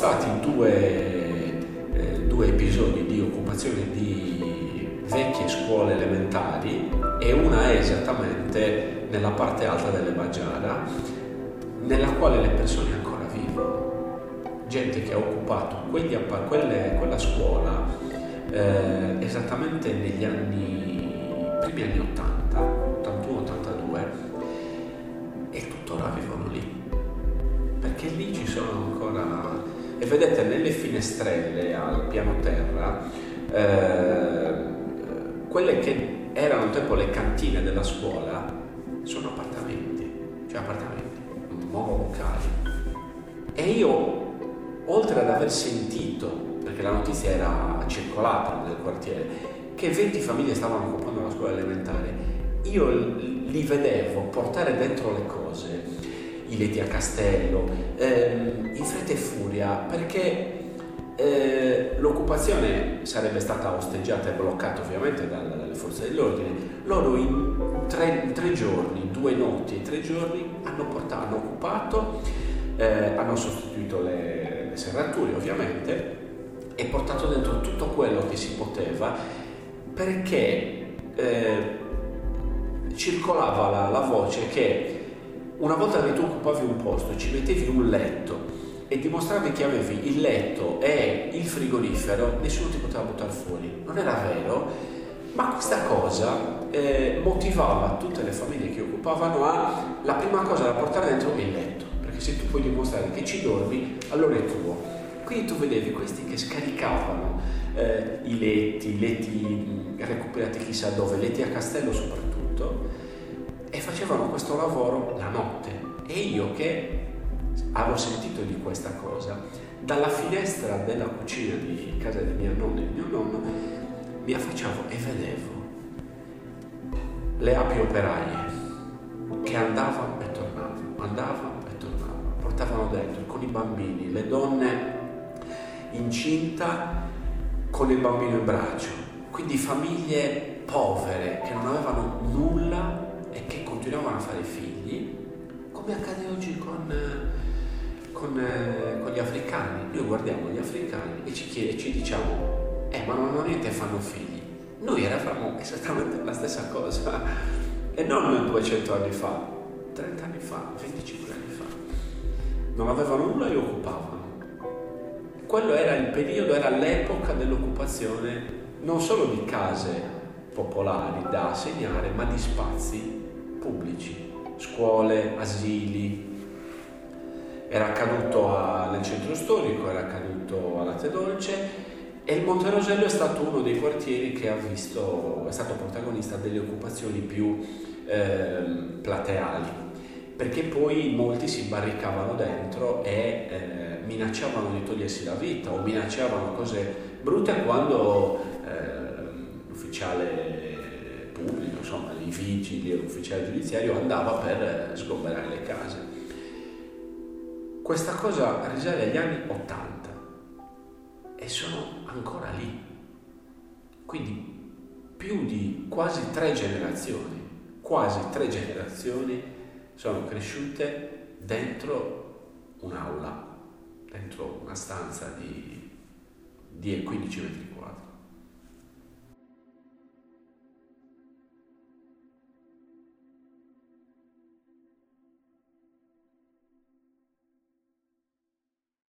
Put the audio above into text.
stati due episodi di occupazione di vecchie scuole elementari e una è esattamente nella parte alta delle Baggiara, nella quale le persone ancora vivono. Gente che ha occupato quella scuola esattamente negli primi anni 80, 81, 82, e tuttora vivono lì. Perché lì ci sono ancora, e vedete nelle finestrelle al piano terra, quelle che erano un tempo le cantine della scuola sono appartamenti, monolocali. E io, oltre ad aver sentito, perché la notizia era circolata nel quartiere, che 20 famiglie stavano occupando la scuola elementare, io li vedevo portare dentro le cose, i letti a castello, in fretta e furia, perché l'occupazione sarebbe stata osteggiata e bloccata ovviamente dalle forze dell'ordine. Loro in tre giorni, 2 notti e 3 giorni, hanno occupato, hanno sostituito le serrature ovviamente e portato dentro tutto quello che si poteva, perché circolava la voce che una volta che tu occupavi un posto, ci mettevi un letto e dimostravi che avevi il letto e il frigorifero, nessuno ti poteva buttare fuori. Non era vero, ma questa cosa motivava tutte le famiglie che occupavano la prima cosa da portare dentro il letto, perché se tu puoi dimostrare che ci dormi, allora è tuo. Quindi tu vedevi questi che scaricavano i letti recuperati chissà dove, letti a castello soprattutto, e facevano questo lavoro la notte. E io che avevo sentito di questa cosa dalla finestra della cucina di casa di mia nonna e di mio nonno, mi affacciavo e vedevo le api operaie che andavano e tornavano, portavano dentro con i bambini, le donne incinta con il bambino in braccio, quindi famiglie povere che non avevano nulla e che continuavano a fare figli, come accade oggi con gli africani. Noi guardiamo gli africani e ci diciamo ma non hanno niente e fanno figli. Noi eravamo esattamente la stessa cosa, e non 200 anni fa, 30 anni fa, 25 anni fa. Non avevano nulla e occupavano. Quello era il periodo, era l'epoca dell'occupazione non solo di case popolari da assegnare, ma di spazi pubblici, scuole, asili. Era accaduto nel centro storico, era accaduto a Latte Dolce, e il Monterosello è stato uno dei quartieri che è stato protagonista delle occupazioni più plateali, perché poi molti si barricavano dentro e minacciavano di togliersi la vita o minacciavano cose brutte quando l'ufficiale pubblico, insomma i vigili e l'ufficiale giudiziario andava per sgomberare le case. Questa cosa risale agli anni 80 e sono ancora lì, quindi più di quasi 3 generazioni sono cresciute dentro un'aula, dentro una stanza di 15 metri quadri.